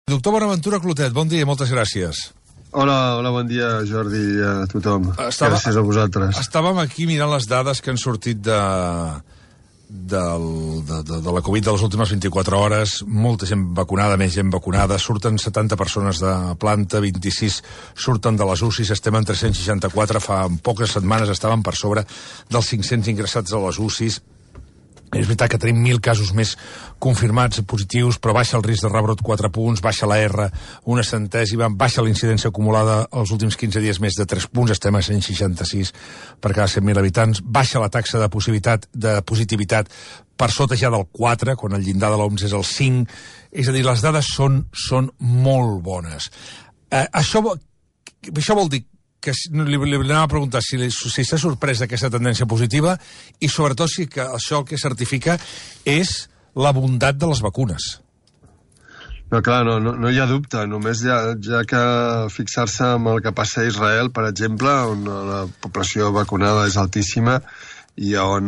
Doctor Bonaventura Clotet, bon dia i moltes gràcies. Hola, bon dia, Jordi, i a tothom. Gràcies a vosaltres. Estàvem aquí mirant les dades que han sortit de la Covid de les últimes 24 hores, molta gent vacunada, més gent vacunada, surten 70 persones de planta, 26 surten de les UCIs, estem en 364, fa poques setmanes estàvem per sobre dels 500 ingressats a les UCIs. És veritat que tenim 1.000 casos més confirmats positius, però baixa el risc de rebrot 4 punts, baixa la R una centèsima, baixa la incidència acumulada els últims 15 dies més de 3 punts, estem a 166 per cada 100.000 habitants, baixa la taxa de positivitat per sota ja del 4, quan el llindar de l'OMS és el 5, és a dir, les dades són molt bones. Això vol dir que li anava a preguntar si s'ha sorprès d'aquesta tendència positiva i sobretot si que això el que certifica és la bondat de les vacunes. No, clar, no hi ha dubte, només ja que fixar-se en el que passa a Israel, per exemple, on la població vacunada és altíssima i on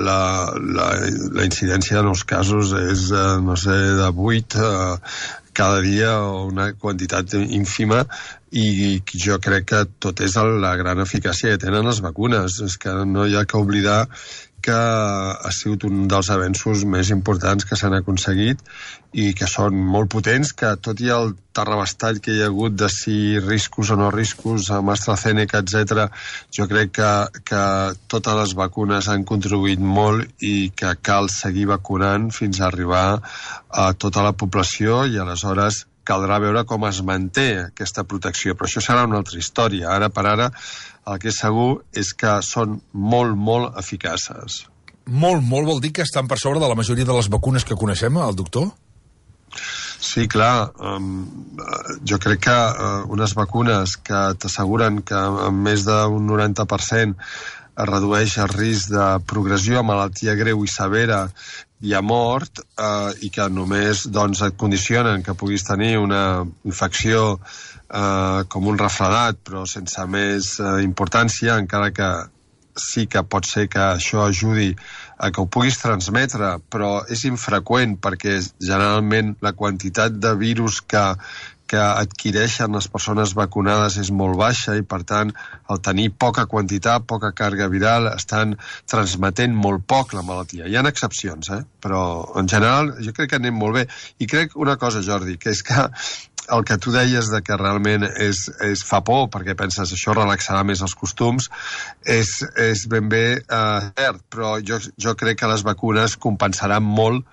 la incidència de nous casos és, no sé, de 8 cada dia, una quantitat ínfima, i jo crec que tot és la gran eficàcia que tenen les vacunes. És que no hi ha que oblidar que ha sigut un dels avenços més importants que s'han aconseguit i que són molt potents, que tot i el terrabastall que hi ha hagut de si riscos o no riscos amb AstraZeneca, etc., jo crec que totes les vacunes han contribuït molt i que cal seguir vacunant fins a arribar a tota la població, i aleshores caldrà veure com es manté aquesta protecció, però això serà una altra història. Ara per ara el que és segur és que són molt, molt eficaces. Molt vol dir que estan per sobre de la majoria de les vacunes que coneixem, el doctor? Sí, clar. Jo crec que unes vacunes que t'asseguren que amb més d'un 90% es redueix el risc de progressió a malaltia greu i severa i a mort, i que només et condicionen que puguis tenir una infecció com un refredat, però sense més importància, encara que sí que pot ser que això ajudi a que ho puguis transmetre, però és infreqüent perquè generalment la quantitat de virus que adquireixen les persones vacunades és molt baixa i, per tant, al tenir poca quantitat, poca càrrega viral, estan transmetent molt poc la malaltia. Hi ha excepcions, però en general jo crec que anem molt bé. I crec una cosa, Jordi, que és que el que tu deies de que realment fa por, perquè penses això relaxarà més els costums, és ben bé cert, però jo crec que les vacunes compensaran molt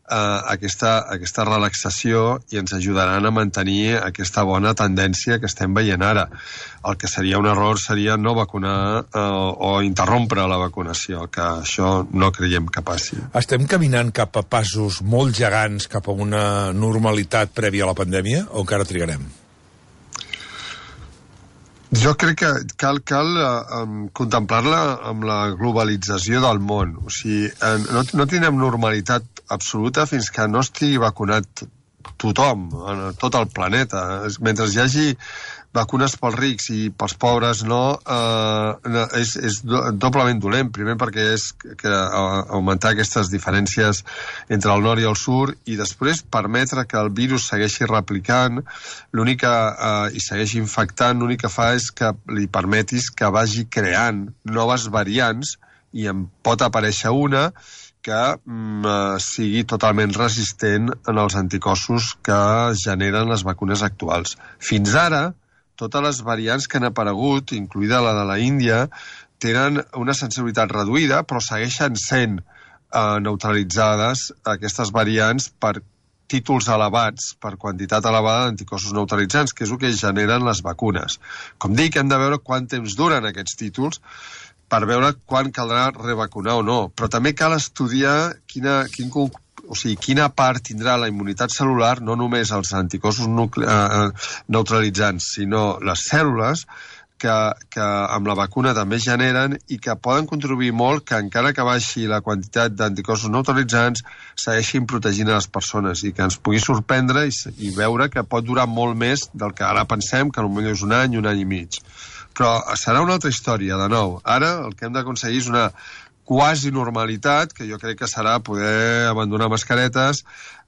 aquesta relaxació i ens ajudaran a mantenir aquesta bona tendència que estem veient ara. El que seria un error seria no vacunar o interrompre la vacunació, que això no creiem que passi. Estem caminant cap a passos molt gegants cap a una normalitat prèvia a la pandèmia o encara trigarem? Jo crec que cal contemplar-la amb la globalització del món. O sigui, no tindrem normalitat absoluta fins que no estigui vacunat tothom, tot el planeta. Mentre hi hagi vacunes pels rics i pels pobres no, és doblement dolent. Primer perquè és que augmentar aquestes diferències entre el nord i el sud, i després permetre que el virus segueixi replicant i segueixi infectant, l'únic que fa és que li permetis que vagi creant noves variants, i en pot aparèixer una que sigui totalment resistent en els anticossos que generen les vacunes actuals. Fins ara, totes les variants que han aparegut, incloïda la de la Índia, tenen una sensibilitat reduïda, però segueixen sent neutralitzades aquestes variants per títols elevats, per quantitat elevada d'anticossos neutralitzants, que és el que generen les vacunes. Com dic, hem de veure quant temps duren aquests títols per veure quan caldrà revacunar o no. Però també cal estudiar quina part tindrà la immunitat cel·lular, no només els anticossos neutralitzants, sinó les cèl·lules que amb la vacuna també generen i que poden contribuir molt que, encara que baixi la quantitat d'anticossos neutralitzants, segueixin protegint a les persones i que ens pugui sorprendre i veure que pot durar molt més del que ara pensem, que potser és un any i mig. Però serà una altra història, de nou. Ara el que hem d'aconseguir és una quasi normalitat, que jo crec que serà poder abandonar mascaretes,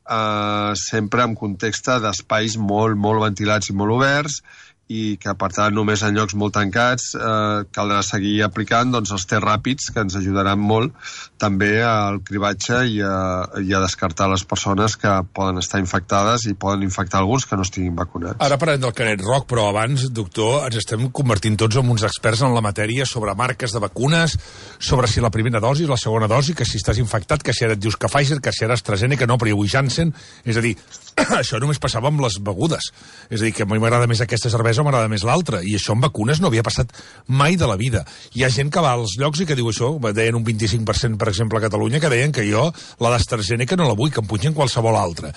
sempre en context d'espais molt, molt ventilats i molt oberts, i que, per tant, només en llocs molt tancats caldrà seguir aplicant els tests ràpids, que ens ajudaran molt també al cribatge i a descartar les persones que poden estar infectades i poden infectar alguns que no estiguin vacunats. Ara parlem del Canet Roc, però abans, doctor, ens estem convertint tots en uns experts en la matèria sobre marques de vacunes, sobre si la primera dosi, la segona dosi, que si estàs infectat, que si ara et dius que Pfizer, que si ara AstraZeneca, no, però avui Janssen. És a dir, això només passava amb les begudes. És a dir, que a mi m'agrada més aquesta cervesa o m'agrada més l'altra, i això amb vacunes no havia passat mai de la vida. Hi ha gent que va als llocs i que diu això, deien un 25%, per exemple, a Catalunya, que deien que jo, la d'AstraZeneca no la vull, que em punxin qualsevol altra.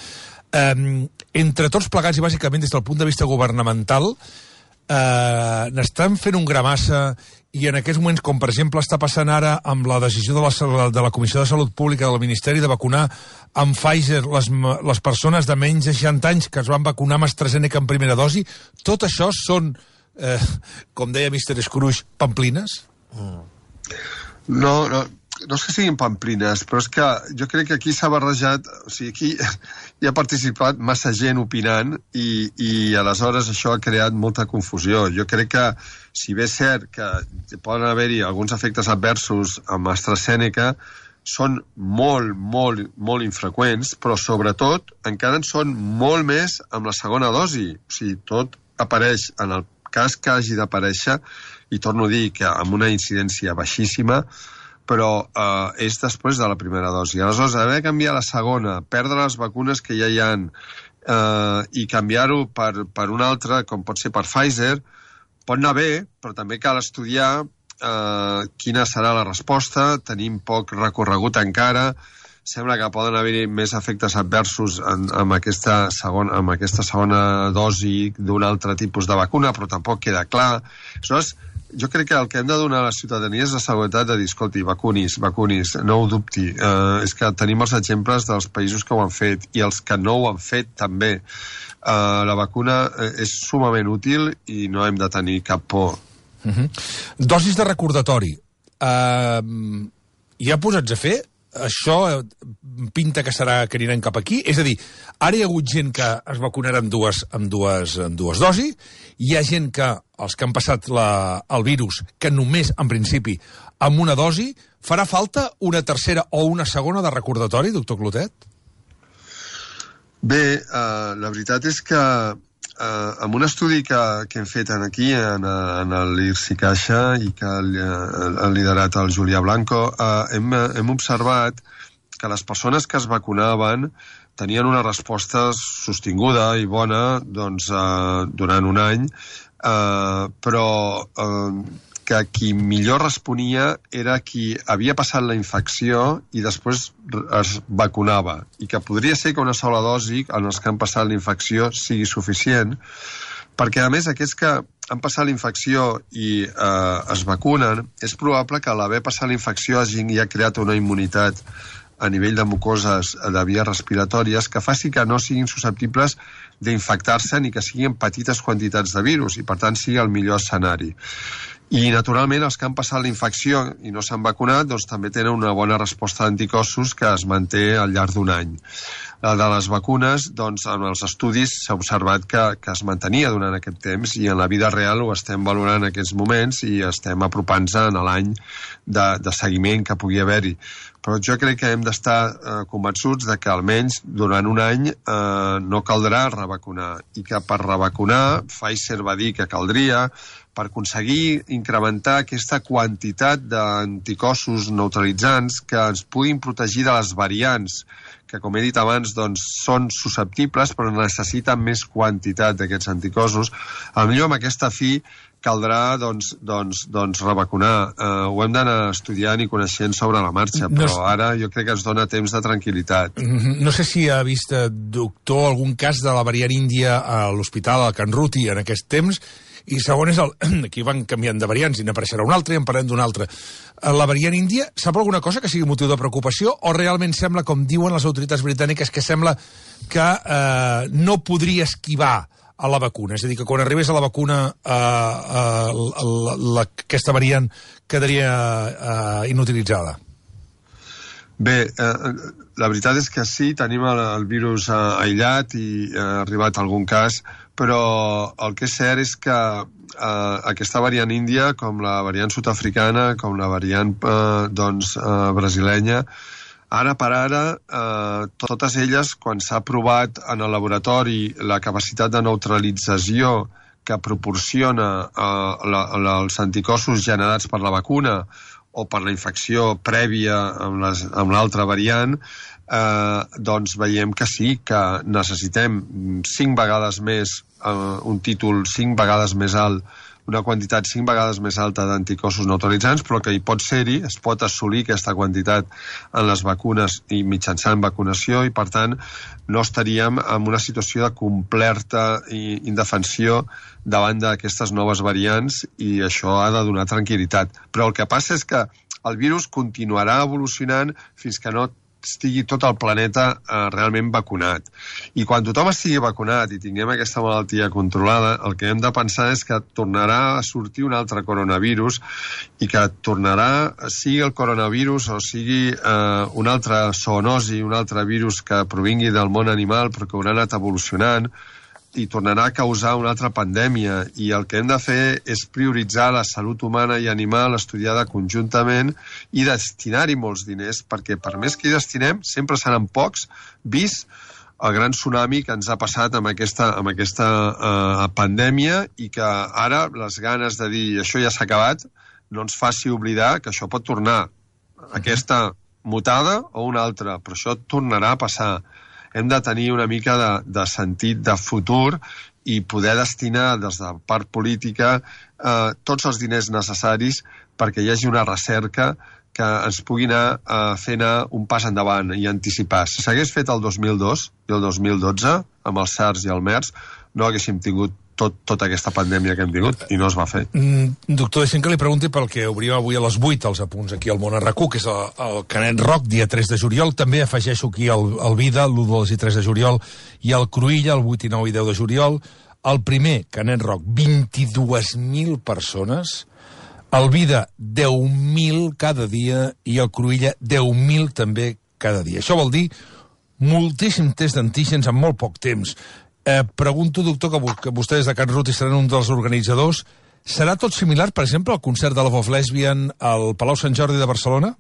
Entre tots plegats, i bàsicament des del punt de vista governamental, n'estan fent un gramassa, i en aquests moments, com per exemple està passant ara amb la decisió de la Comissió de Salut Pública del Ministeri de vacunar amb Pfizer les persones de menys de 60 anys que es van vacunar amb AstraZeneca en primera dosi, tot això són, com deia Mr. Scrooge, pamplines? No és que siguin pamplines, però és que jo crec que aquí s'ha barrejat, o sigui, aquí hi ha participat massa gent opinant i aleshores això ha creat molta confusió. Jo crec que, si bé és cert que poden haver-hi alguns efectes adversos amb AstraZeneca, són molt, molt, molt infreqüents, però sobretot encara en són molt més amb la segona dosi. O sigui, tot apareix en el cas que hagi d'aparèixer, i torno a dir que amb una incidència baixíssima, però és després de la primera dosi. Aleshores, haver de canviar la segona, perdre les vacunes que ja hi ha i canviar-ho per una altra, com pot ser per Pfizer, pot anar bé, però també cal estudiar quina serà la resposta. Tenim poc recorregut encara. Sembla que poden haver-hi més efectes adversos amb aquesta segona dosi d'un altre tipus de vacuna, però tampoc queda clar. Aleshores, jo crec que el que hem de donar a la ciutadania és la seguretat de dir, escolti, vacunis, no ho dubti. És que tenim els exemples dels països que ho han fet i els que no ho han fet també. La vacuna és sumament útil i no hem de tenir cap por. Dosis de recordatori. Ja posats a fer? Això pinta que anirem cap aquí? És a dir, ara hi ha hagut gent que es vacunarà amb dues dosis, hi ha gent que, els que han passat el virus, que només, en principi, amb una dosi, farà falta una tercera o una segona de recordatori, doctor Clotet? Bé, la veritat és que amb un estudi que hem fet aquí, en l'IRSI Caixa, i que ha liderat el Julià Blanco, hem observat que les persones que es vacunaven tenien una resposta sostinguda i bona durant un any, però que qui millor responia era qui havia passat la infecció i després es vacunava, i que podria ser que una sola dosi en els que han passat la infecció sigui suficient, perquè a més aquests que han passat la infecció i es vacunen, és probable que a l'haver passat la infecció hagin ja creat una immunitat a nivell de mucoses de vies respiratòries que faci que no siguin susceptibles d'infectar-se ni que siguin petites quantitats de virus, i per tant sigui el millor escenari. I, naturalment, els que han passat la infecció i no s'han vacunat, també tenen una bona resposta d'anticossos que es manté al llarg d'un any. La de les vacunes, en els estudis s'ha observat que es mantenia durant aquest temps, i en la vida real ho estem valorant en aquests moments i estem apropant-nos a l'any de seguiment que pugui haver-hi. Però jo crec que hem d'estar convençuts de que almenys durant un any no caldrà revacunar, i que per revacunar Pfizer va dir que caldria, per aconseguir incrementar aquesta quantitat d'anticossos neutralitzants que ens puguin protegir de les variants, que, com he dit abans, són susceptibles però necessiten més quantitat d'aquests anticossos. Potser amb aquesta fi caldrà revacunar. Ho hem d'anar estudiant i coneixent sobre la marxa, però ara jo crec que ens dona temps de tranquil·litat. No sé si ha vist, doctor, algun cas de la variant índia a l'hospital, al Can Ruti, en aquest temps, i segon és aquí van canviant de variants i n'apareixerà un altre i en parlem d'un altre. La variant índia, sap alguna cosa que sigui motiu de preocupació o realment sembla, com diuen les autoritats britàniques, que sembla que no podria esquivar a la vacuna? És a dir, que quan arribés a la vacuna aquesta variant quedaria inutilitzada? Bé, la veritat és que sí, tenim el virus aïllat i ha arribat algun cas, però el que és cert és que aquesta variant índia, com la variant sud-africana, com la variant brasilenya, ara per ara, totes elles, quan s'ha provat en el laboratori la capacitat de neutralització que proporciona els anticossos generats per la vacuna o per la infecció prèvia amb l'altra variant, doncs veiem que sí, que necessitem 5 vegades més, un títol 5 vegades més alt, una quantitat 5 vegades més alta d'anticossos neutralitzants, però que hi pot ser-hi, es pot assolir aquesta quantitat en les vacunes i mitjançant vacunació, i per tant no estaríem en una situació de completa indefensió davant d'aquestes noves variants, i això ha de donar tranquil·litat. Però el que passa és que el virus continuarà evolucionant fins que no estigui tot el planeta realment vacunat. I quan tothom estigui vacunat i tinguem aquesta malaltia controlada, el que hem de pensar és que tornarà a sortir un altre coronavirus i que tornarà, sigui el coronavirus o sigui un altre zoonosi, un altre virus que provingui del món animal però que haurà anat evolucionant, i tornarà a causar una altra pandèmia, i el que hem de fer és prioritzar la salut humana i animal estudiada conjuntament i destinar-hi molts diners, perquè per més que hi destinem sempre seran pocs, vist el gran tsunami que ens ha passat amb aquesta pandèmia, i que ara les ganes de dir això ja s'ha acabat no ens faci oblidar que això pot tornar, aquesta mutada o una altra, però això tornarà a passar. Hem de tenir una mica de sentit de futur i poder destinar des de part política tots els diners necessaris perquè hi hagi una recerca que ens pugui anar fent un pas endavant i anticipar. Si s'hagués fet el 2002 i el 2012, amb el SARS i el MERS, no haguéssim tingut tota aquesta pandèmia que hem tingut, i no es va fer. Doctor, deixem que li pregunti pel que obrim avui a les 8 els apunts aquí al Món a RAC1, que és el Canet Roc, dia 3 de juliol. També afegeixo aquí el Vida, l'1, 2 i 3 de juliol, i el Cruïlla, el 8 i 9 i 10 de juliol. El primer, Canet Roc, 22.000 persones. El Vida, 10.000 cada dia, i el Cruïlla, 10.000 també cada dia. Això vol dir moltíssim test d'antígens en molt poc temps. Pregunto, doctor, que vostès de Can Ruti seran un dels organitzadors. Serà tot similar, per exemple, al concert de Love of Lesbian al Palau Sant Jordi de Barcelona?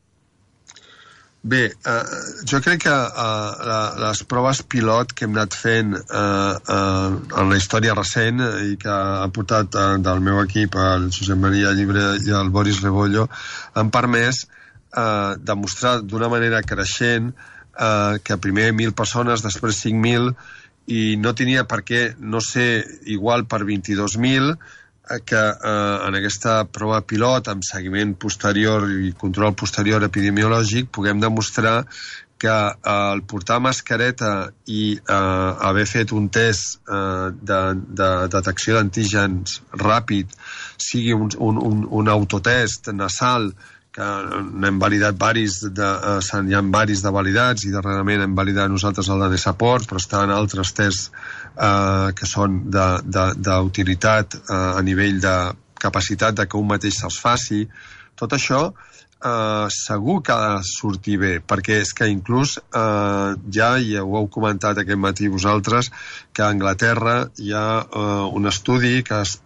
Bé, jo crec que les proves pilot que hem anat fent en la història recent i que ha portat del meu equip el Josep Maria Llibre i el Boris Rebollo han permès demostrar d'una manera creixent que primer 1.000 persones, després 5.000, i no tenia per què no ser igual per 22.000, que en aquesta prova pilot amb seguiment posterior i control posterior epidemiològic puguem demostrar que el portar mascareta i haver fet un test de detecció d'antígens ràpid, sigui un autotest nasal, que n'hem validat varis, hi ha varis de validats, i darrerament hem validat nosaltres el de Nesaport, però estan altres tests que són d'utilitat a nivell de capacitat de que un mateix se'ls faci. Tot això segur que ha de sortir bé, perquè és que inclús ja ho heu comentat aquest matí vosaltres, que a Anglaterra hi ha un estudi que es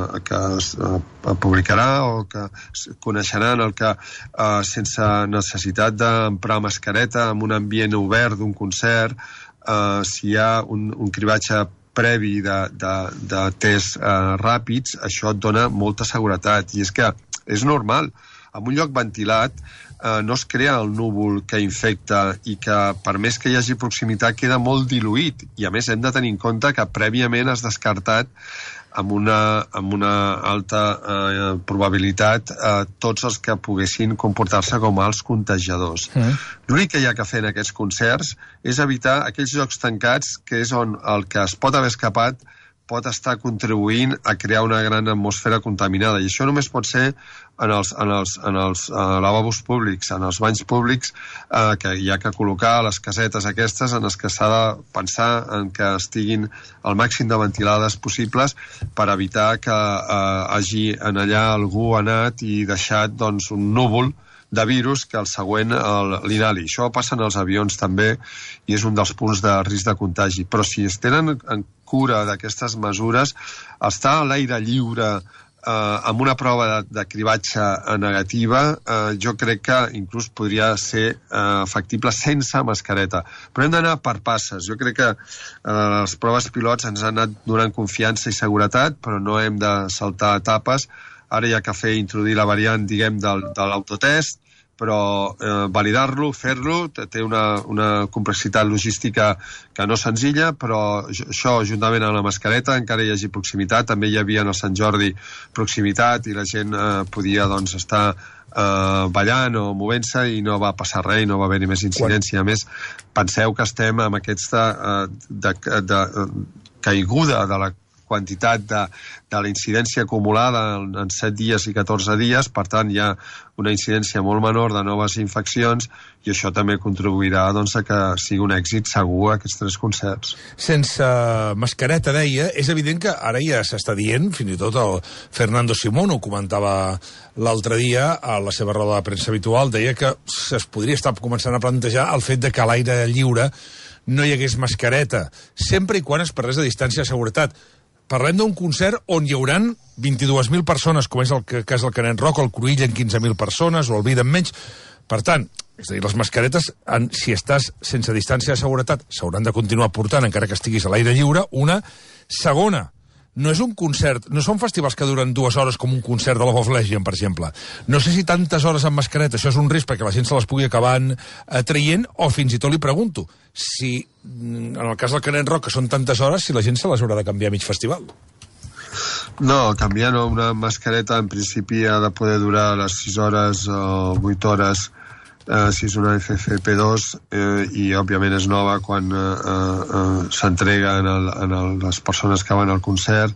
publicarà o que coneixeran, el que sense necessitat d'emprar mascareta en un ambient obert d'un concert, si hi ha un cribatge previ de tests ràpids, això et dona molta seguretat. I és que és normal, en un lloc ventilat no es crea el núvol que infecta i que, per més que hi hagi proximitat, queda molt diluït. I a més hem de tenir en compte que prèviament has descartat amb una alta probabilitat tots els que poguessin comportar-se com els contagiadors. L'únic que hi ha que fer en aquests concerts és evitar aquells llocs tancats, que és on el que es pot haver escapat pot estar contribuint a crear una gran atmosfera contaminada. I això només pot ser en els lavabos públics, en els banys públics, que hi ha que col·locar les casetes aquestes en les que s'ha de pensar en que estiguin el màxim de ventilades possibles per evitar que hagi en allà algú anat i deixat un núvol de virus que el següent l'inhali. Això passa en els avions també i és un dels punts de risc de contagi. Però si es tenen en cura d'aquestes mesures, estar a l'aire lliure amb una prova de cribatge negativa, jo crec que inclús podria ser factible sense mascareta. Però hem d'anar per passes. Jo crec que les proves pilots ens han anat donant confiança i seguretat, però no hem de saltar etapes. Ara hi ha que introduir la variant, diguem, de l'autotest, però validar-lo, fer-lo, té una complexitat logística que no senzilla, però això, juntament amb la mascareta, encara hi hagi proximitat. També hi havia a Sant Jordi proximitat i la gent podia doncs, estar ballant o movent-se i no va passar res i no va haver-hi més incidència. A més, penseu que estem amb aquesta caiguda de la quantitat de la incidència acumulada en 7 dies i 14 dies, per tant hi ha una incidència molt menor de noves infeccions i això també contribuirà doncs, a que sigui un èxit segur aquests 3 concerts. Sense mascareta, deia, és evident que ara ja s'està dient, fins i tot el Fernando Simón ho comentava l'altre dia a la seva roda de premsa habitual, deia que es podria estar començant a plantejar el fet de que a l'aire lliure no hi hagués mascareta, sempre i quan es parlés de distància de seguretat. Parlem d'un concert on hi hauran 22.000 persones, com és el cas del Canet Rock, el Cruïlla en 15.000 persones, o el Vida en menys. Per tant, és a dir, les mascaretes, si estàs sense distància de seguretat, s'hauran de continuar portant, encara que estiguis a l'aire lliure. Una. Segona, no és un concert, no són festivals que duren 2 hores com un concert de la Of Legion, per exemple. No sé si tantes hores amb mascareta, això és un risc perquè la gent se les pugui acabar traient, o fins i tot li pregunto, si en el cas del Canet Rock, que són tantes hores, si la gent se les haurà de canviar a mig festival. No, canviar no. Una mascareta en principi ha de poder durar les 6 hores o 8 hores si és una FFP2 i òbviament és nova quan s'entrega a les persones que van al concert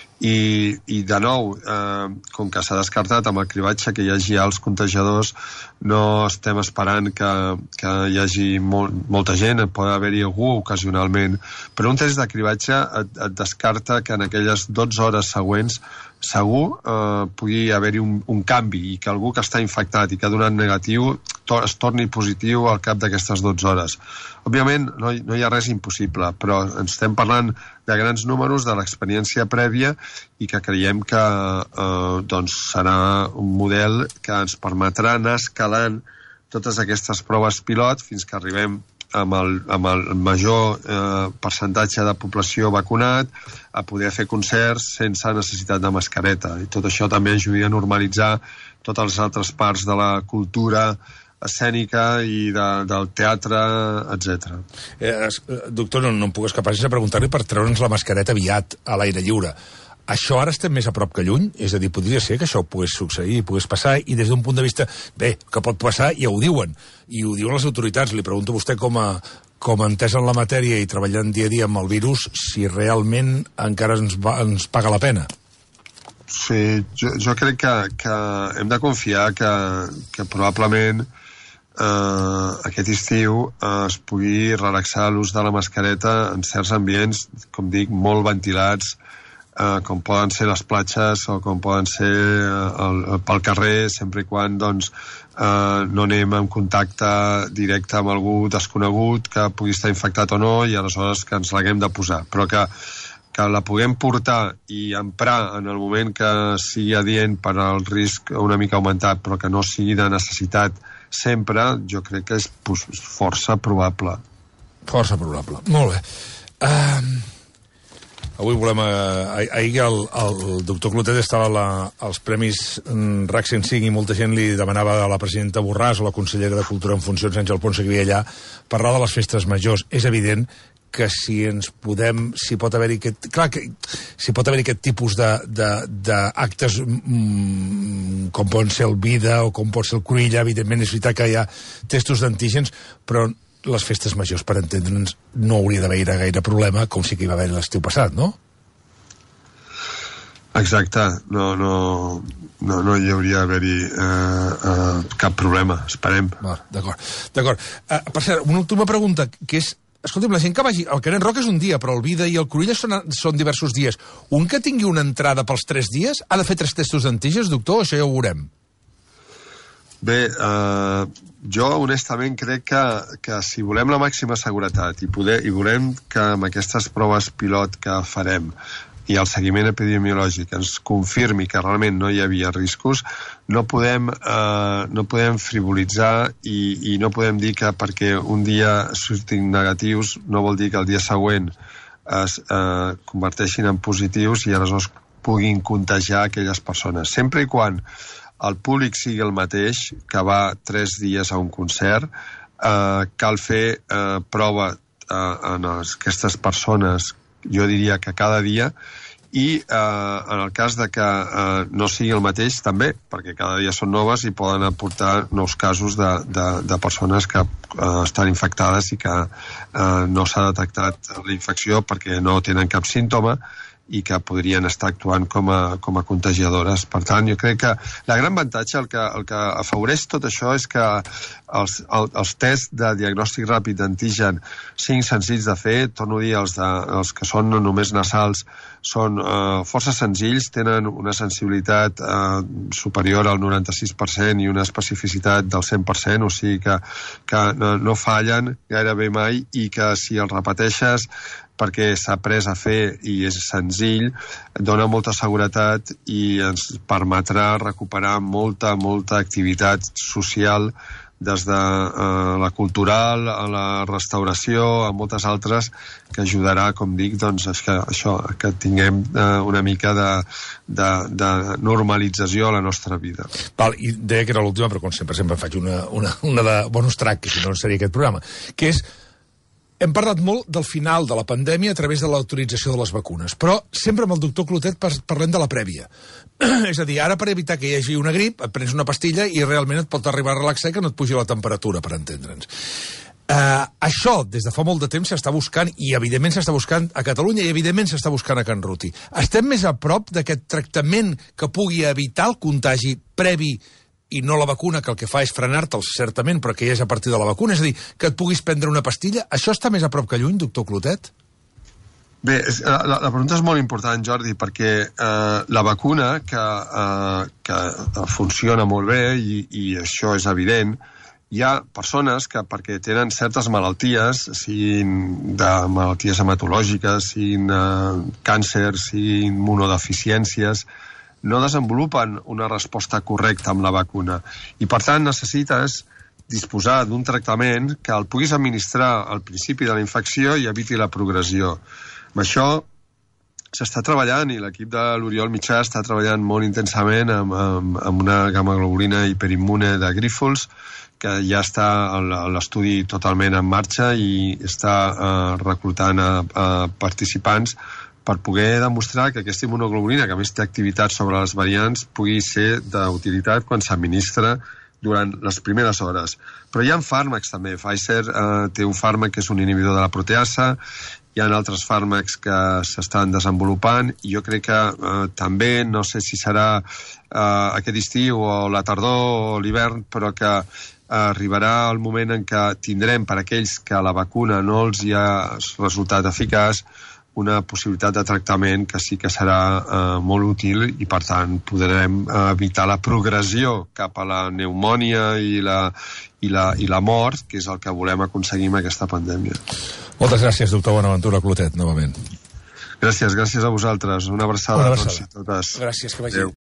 i de nou, com que s'ha descartat amb el cribatge que hi hagi alts contagiadors, no estem esperant que hi hagi molta gent, pot haver-hi algú ocasionalment, però un test de cribatge et descarta que en aquelles 12 hores següents segur pugui haver-hi un canvi i que algú que està infectat i que ha donat negatiu es torni positiu al cap d'aquestes 12 hores. Òbviament no hi ha res impossible, però ens estem parlant de grans números, de l'experiència prèvia i que creiem que doncs serà un model que ens permetrà anar escalant totes aquestes proves pilot fins que arribem amb el major percentatge de població vacunat a poder fer concerts sense necessitat de mascareta. I tot això també ajuda a normalitzar totes les altres parts de la cultura escènica i del teatre, etc. Doctor, no em puc escapar sense preguntar-li per treure'ns la mascareta aviat a l'aire lliure. Això ara estem més a prop que lluny? És a dir, podria ser que això pogués succeir, pogués passar, i des d'un punt de vista, bé, que pot passar, ja ho diuen. I ho diuen les autoritats. Li pregunto a vostè com a entès en la matèria i treballant dia a dia amb el virus, si realment encara ens paga la pena. Sí, jo crec que hem de confiar que probablement aquest estiu es pugui relaxar l'ús de la mascareta en certs ambients, com dic, molt ventilats, com poden ser les platges o com poden ser pel carrer, sempre i quan doncs, no anem en contacte directe amb algú desconegut que pugui estar infectat o no i aleshores que ens l'haguem de posar, però que la puguem portar i emprar en el moment que sigui adient per al risc una mica augmentat, però que no sigui de necessitat sempre, jo crec que és força probable. Força probable. Molt bé. Avui volem... Ahir el doctor Clotet estava als Premis RAC 105 i molta gent li demanava a la presidenta Borràs o la consellera de Cultura en funcions, Àngel Ponce, que hi havia allà, parlar de les festes majors. És evident que si pot haver-hi aquest tipus d'actes com poden ser el Vida o com pot ser el Cruïlla, evidentment és veritat que hi ha testos d'antígens, però les festes majors, per entendre'ns, no hauria d'haver gaire problema, com sí que hi va haver l'estiu passat, no? Exacte, no hi hauria d'haver-hi cap problema, esperem. D'acord. Per cert, una última pregunta, que és, escolta'm, la gent que vagi... El Canet Rock és un dia, però el Vida i el Cruïlla són diversos dies. Un que tingui una entrada pels 3 dies ha de fer 3 testos d'antígens, doctor? Això ja ho veurem. Bé, jo honestament crec que si volem la màxima seguretat i volem que amb aquestes proves pilot que farem i el seguiment epidemiològic ens confirmi que realment no hi havia riscos, no podem frivolitzar i no podem dir que perquè un dia surtin negatius no vol dir que el dia següent es converteixin en positius i aleshores puguin contagiar aquelles persones. Sempre i quan el públic sigui el mateix, que va 3 dies a un concert, cal fer prova en aquestes persones, jo diria que cada dia, i en el cas de que no sigui el mateix també, perquè cada dia són noves i poden aportar nous casos de persones que estan infectades i que no s'ha detectat la infecció perquè no tenen cap símptoma i que podrien estar actuant com a contagiadores. Per tant, jo crec que la gran avantatge, el que afavoreix tot això és que els tests de diagnòstic ràpid d'antigen siguin senzills de fer, torno a dir, els que són només nasals són força senzills, tenen una sensibilitat superior al 96% i una especificitat del 100%, o sigui que no fallen gairebé mai i que si els repeteixes perquè s'ha après a fer i és senzill, dona molta seguretat i ens permetrà recuperar molta activitat social des de la cultural a la restauració, a moltes altres, que ajudarà, com dic, doncs, que tinguem una mica de normalització a la nostra vida. Val, i deia que era l'última, però com sempre faig una de bonus track, que si no seria aquest programa, que és: hem parlat molt del final de la pandèmia a través de l'autorització de les vacunes, però sempre amb el doctor Clotet parlem de la prèvia. És a dir, ara per evitar que hi hagi una grip, et prens una pastilla i realment et pot arribar a relaxar i que no et pugi la temperatura, per entendre'ns. Això, des de fa molt de temps, s'està buscant, i evidentment s'està buscant a Catalunya i evidentment s'està buscant a Can Ruti. Estem més a prop d'aquest tractament que pugui evitar el contagi previ i no la vacuna, que el que fa és frenar-te'l, certament, però que ja és a partir de la vacuna, és a dir, que et puguis prendre una pastilla. Això està més a prop que lluny, doctor Clotet? Bé, la pregunta és molt important, Jordi, perquè la vacuna, que funciona molt bé, i això és evident, hi ha persones que, perquè tenen certes malalties, siguin de malalties hematològiques, siguin càncer, siguin immunodeficiències, no desenvolupen una resposta correcta amb la vacuna. I, per tant, necessites disposar d'un tractament que el puguis administrar al principi de la infecció i eviti la progressió. Amb això s'està treballant, i l'equip de l'Oriol Mitjà està treballant molt intensament amb una gamma-globulina hiperimmune de Grífols, que ja està l'estudi totalment en marxa i està reclutant participants per poder demostrar que aquesta immunoglobulina, que a més té activitat sobre les variants, pugui ser d'utilitat quan s'administra durant les primeres hores. Però hi ha fàrmacs també. Pfizer té un fàrmac que és un inhibidor de la proteasa, hi ha altres fàrmacs que s'estan desenvolupant, i jo crec que també, no sé si serà aquest estiu o la tardor o l'hivern, però que arribarà el moment en què tindrem, per aquells que la vacuna no els hi ha resultat eficaç, una possibilitat de tractament que sí que serà molt útil, i per tant podrem evitar la progressió cap a la pneumònia i la mort, que és el que volem aconseguir amb aquesta pandèmia. Moltes gràcies, doctor Bonaventura Clotet, novament. Gràcies a vosaltres. Una abraçada a tots i totes. Gràcies, que vagi.